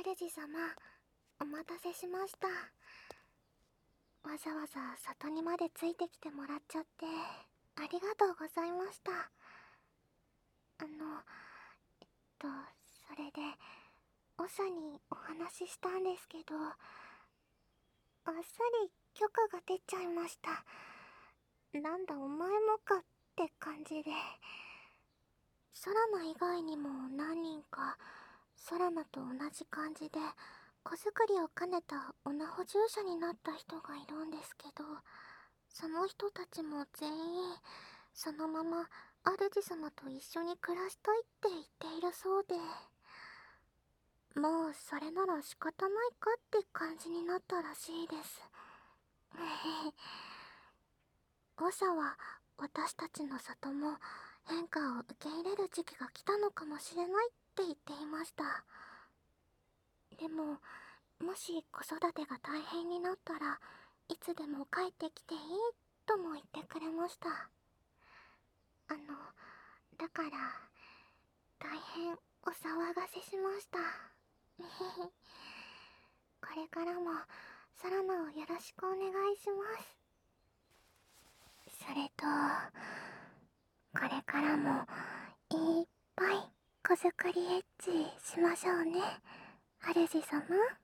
主様、お待たせしました。わざわざ里にまでついてきてもらっちゃってありがとうございました。と、それで長にお話ししたんですけど、あっさり許可が出ちゃいました。なんだお前もかって感じで。ソラナ以外にも何人かソラナと同じ感じで子作りを兼ねたオナホ従者になった人がいるんですけど、その人たちも全員そのまま主様と一緒に暮らしたいって言っているそうで、もうそれなら仕方ないかって感じになったらしいです。オシャは私たちの里も変化を受け入れる時期が来たのかもしれないって言っていました。でももし子育てが大変になったらいつでも帰ってきていいとも言ってくれました。だから大変お騒がせしました。これからもソラナをよろしくお願いします。それとこれからもいっぱい子作りエッチしましょうね、主様。